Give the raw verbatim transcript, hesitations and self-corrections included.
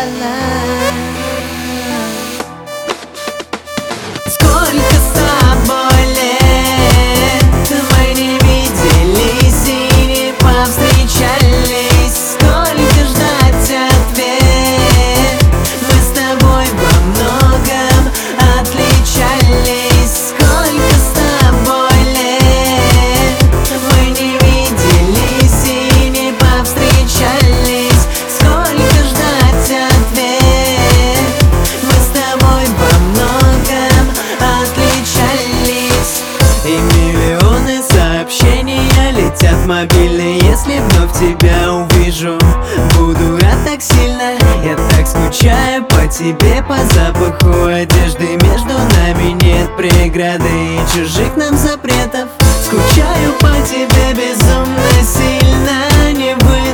Сколько с тобой лет мы не виделись и не повстречались. Сколько ждать ответ, мы с тобой во многом отличались. Сколько с тобой лет мы не виделись и не повстречались. Сколько ждать ответ, мы с тобой во многом отличались. И миллионы сообщений летят в мобильный. Если вновь тебя увижу, буду рад так сильно. Я так скучаю по тебе, по запаху одежды. Между нами нет преграды и чужих нам запретов. Скучаю по тебе безумно сильно, не вы